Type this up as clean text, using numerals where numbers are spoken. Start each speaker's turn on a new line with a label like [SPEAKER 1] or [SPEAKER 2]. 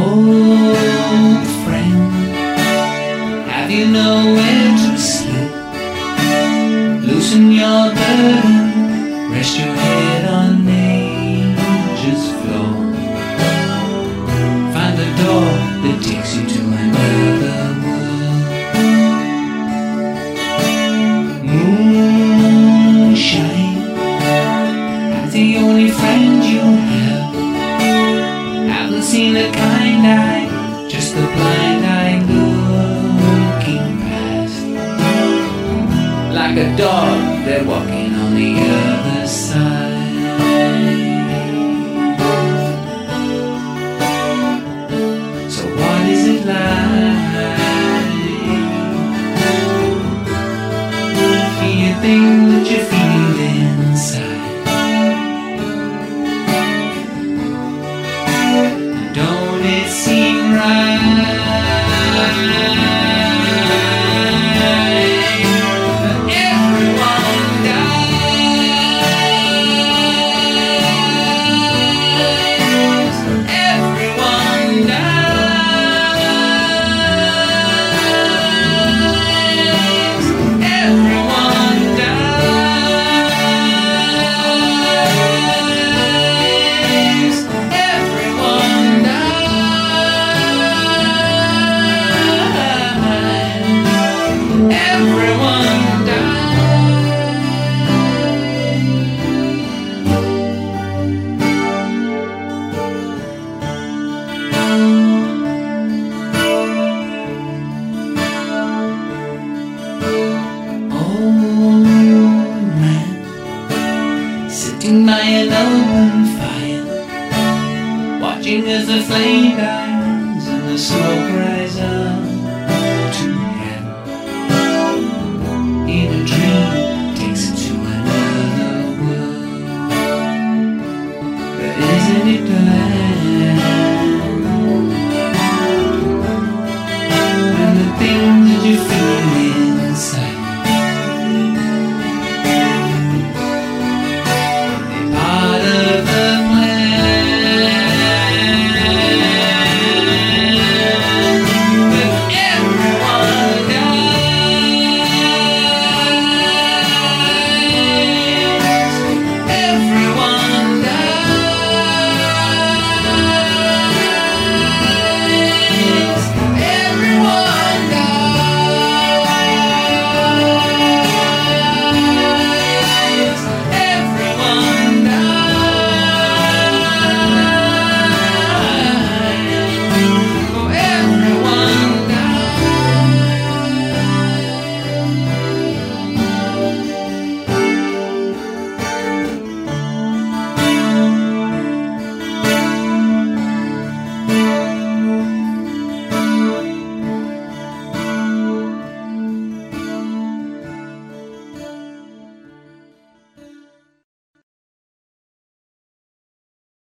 [SPEAKER 1] Old friend, have you nowhere to sleep? Loosen your burden, rest your head on nature's floor. Find the door that takes you to another world. Moonshine, that's the only friend you have. Haven't seen the kind eye, just the blind eye looking past. Like a dog, they're walking on the other side. So what is it like? Do you think that you feel inside? Don't it seem right? Everyone dies. Everyone dies. Everyone dies. Everyone dies. Everyone dies. Old man, sitting by an open fire, watching as the flame dies and the smoke rise up to heaven. In a dream